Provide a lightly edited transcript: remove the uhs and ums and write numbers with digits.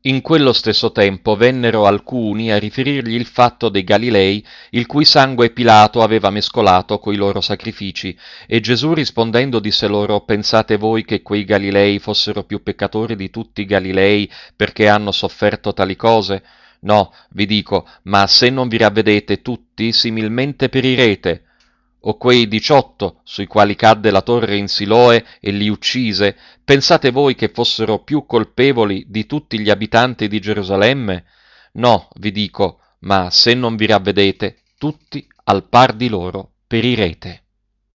In quello stesso tempo vennero alcuni a riferirgli il fatto dei Galilei, il cui sangue Pilato aveva mescolato coi loro sacrifici, e Gesù rispondendo disse loro: Pensate voi che quei Galilei fossero più peccatori di tutti i Galilei perché hanno sofferto tali cose? No, vi dico, ma se non vi ravvedete tutti, similmente perirete. O quei 18 sui quali cadde la torre in Siloe e li uccise, pensate voi che fossero più colpevoli di tutti gli abitanti di Gerusalemme? No, vi dico, ma se non vi ravvedete, tutti al par di loro perirete.